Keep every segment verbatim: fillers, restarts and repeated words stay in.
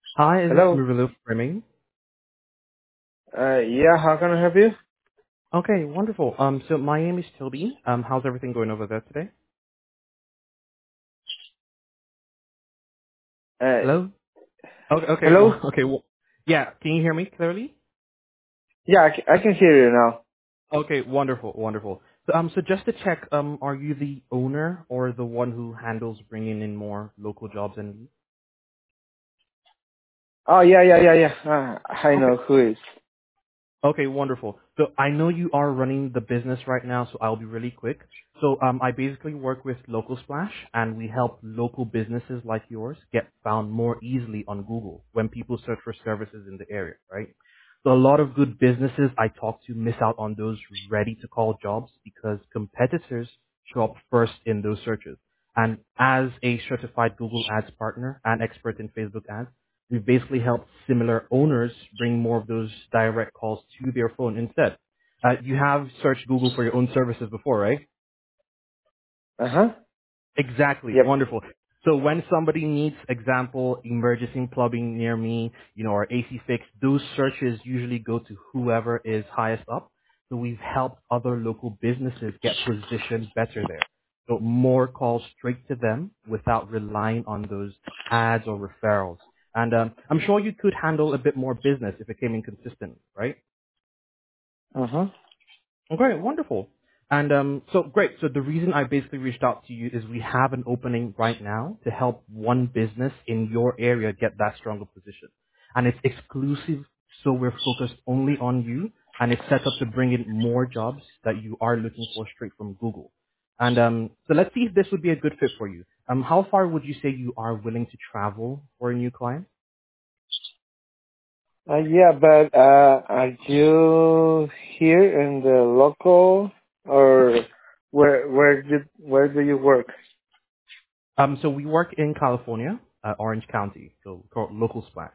Hi, is this Hello. Murilo Framing? Uh, yeah, how can I help you? Okay, wonderful. Um, so my name is Toby. Um, how's everything going over there today? Uh, Hello? Okay, okay, hello? well, okay, well, yeah, can you hear me clearly? Yeah, I, ca- I can hear you now. Okay, wonderful, wonderful. So, um, so just to check, um, are you the owner or the one who handles bringing in more local jobs and leads? Oh, yeah, yeah, yeah, yeah. Uh, I Okay. know who is. Okay, wonderful. So I know you are running the business right now, so I'll be really quick. So um, I basically work with Local Splash, and we help local businesses like yours get found more easily on Google when people search for services in the area, right? So a lot of good businesses I talk to miss out on those ready-to-call jobs because competitors show up first in those searches. And as a certified Google Ads partner and expert in Facebook ads, we've basically helped similar owners bring more of those direct calls to their phone instead. Uh, you have searched Google for your own services before, right? Uh-huh. Exactly. Yep. Wonderful. So when somebody needs, example, emergency plumbing near me, you know, or A C fix, those searches usually go to whoever is highest up. So we've helped other local businesses get positioned better there. So more calls straight to them without relying on those ads or referrals. And um, I'm sure you could handle a bit more business if it came in consistent, right? Uh-huh. Okay, wonderful. And um, so great. So the reason I basically reached out to you is we have an opening right now to help one business in your area get that stronger position. And it's exclusive, so we're focused only on you, and it's set up to bring in more jobs that you are looking for straight from Google. And um, so let's see if this would be a good fit for you. Um, how far would you say you are willing to travel for a new client? Uh, yeah, but, uh, are you here in the local or where, where did, where do you work? Um, so we work in California, uh, Orange County, so called Local Splash.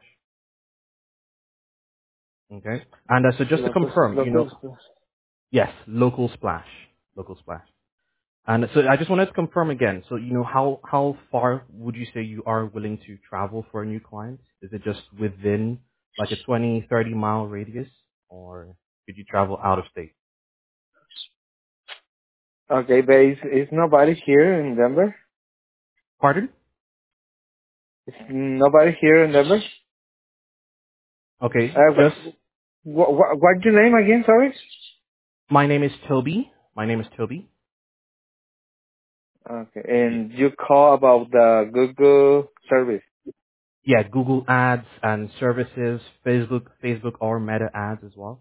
Okay. And uh, so just to Local, confirm, you know, local. yes, local splash, local splash. And so I just wanted to confirm again. So, you know, how, how far would you say you are willing to travel for a new client? Is it just within like a twenty, thirty mile radius, or could you travel out of state? Okay, but is, is nobody here in Denver? Pardon? Is nobody here in Denver? Okay. Uh, Just, what, what, what's your name again, sorry? my name is Toby. My name is Toby. Okay, Yeah. and you call about the Google service. Yeah, Google ads and services, Facebook, Facebook or Meta ads as well.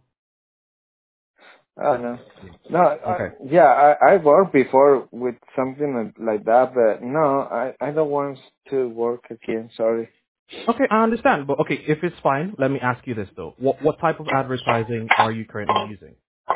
Oh no, Yeah. no, uh, Okay. yeah, I I worked before with something like like that, but no, I I don't want to work again. Sorry. Okay, I understand. But okay, if it's fine, let me ask you this though. What what type of advertising are you currently using?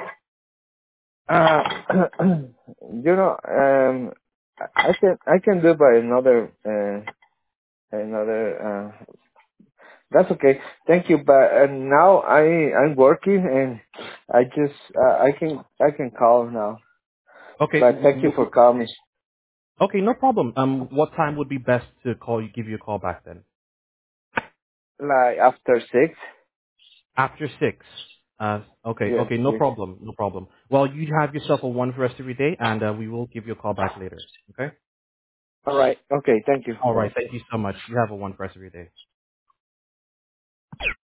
Uh, you know, um, I I can I can do by another uh another. Uh, that's okay. Thank you. But uh, now I I'm working and I just uh, I can I can call now. Okay, But w- thank you w- for calling. okay, no problem. Um, what time would be best to call you, give you a call back then? Like after six. After six. Uh, okay, Yes, okay, no please. problem, no problem. Well, you have yourself a wonderful rest of your day, and uh, we will give you a call back later. Okay. All right. Okay. Thank you. All right. Thank you so much. You have a wonderful rest of your day.